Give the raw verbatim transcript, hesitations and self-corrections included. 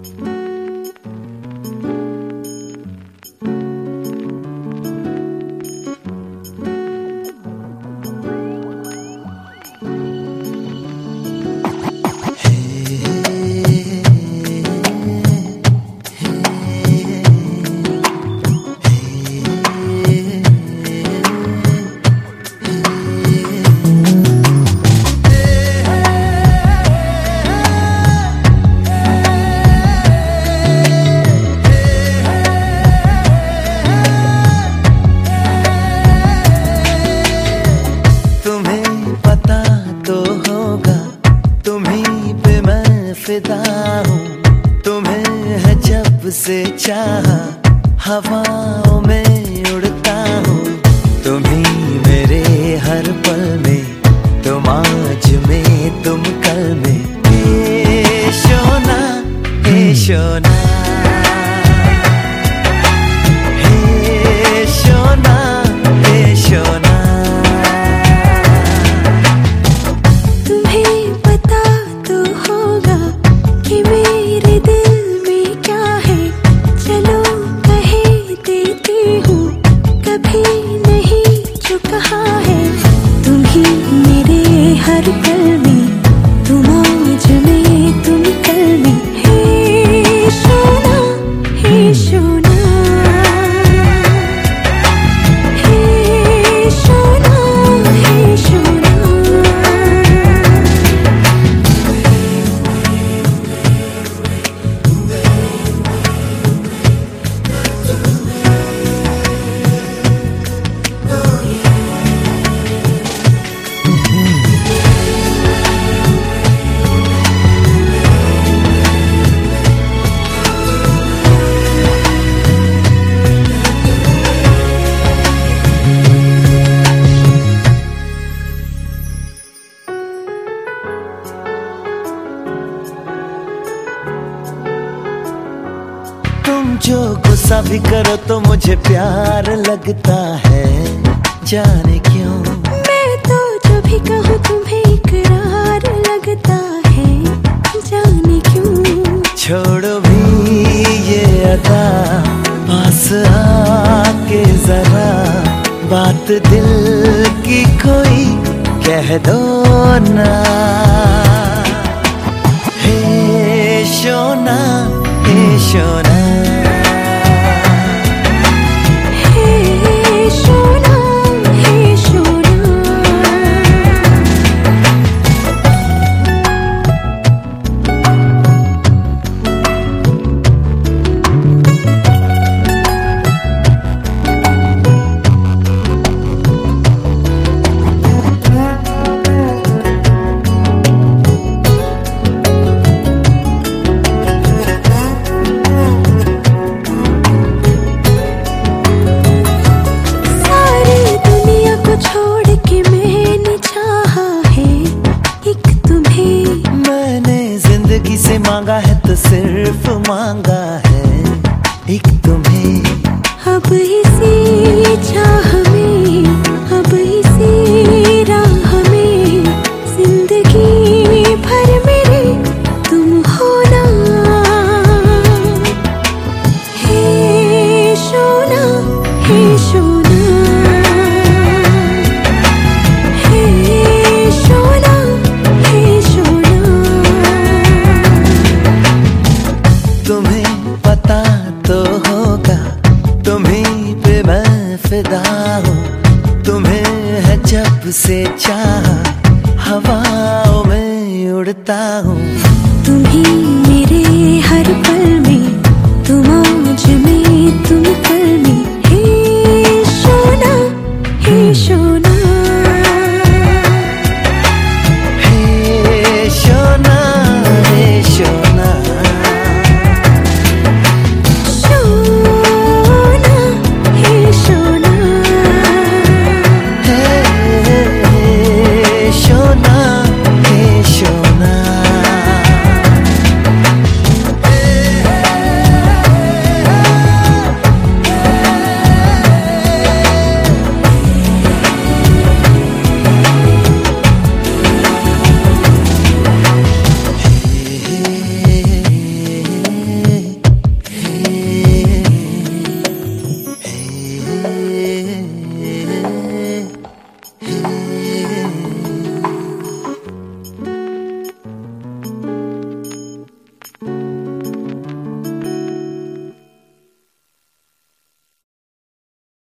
तुम्हें है जब से चाहा, हवाओं में उड़ता हूँ। तुम ही मेरे हर पल में, तुम आज में तुम कल में। हे सोना, हे सोना, हे सोना, हे सोना। हर पल में तुम आज में तुम कल में। हे सोना, हे सोना, हे सोना, हे सोना। तुम जो गुस्सा भी करो तो मुझे प्यार लगता है, जाने क्यों। मैं तो जो भी कहूँ तुम्हें इकरार लगता है, जाने क्यों। छोड़ो भी ये अदा, पास आके जरा बात दिल की कोई कह दो ना। हे सोना, हे सोना, से मांगा है तो सिर्फ मांगा है एक तुम्हें। अब इसी चाह में, अब इसी राह में, जिंदगी भर मेरे तुम हो ना। हे सोना, हे सोना, हे सोना, हे सोना। तुम्हें पता तो होगा, तुम्हीं पे मैं फिदा हूँ। तुम्हें है जब से चाहा, हवाओं में उड़ता हूँ। तुम्हीं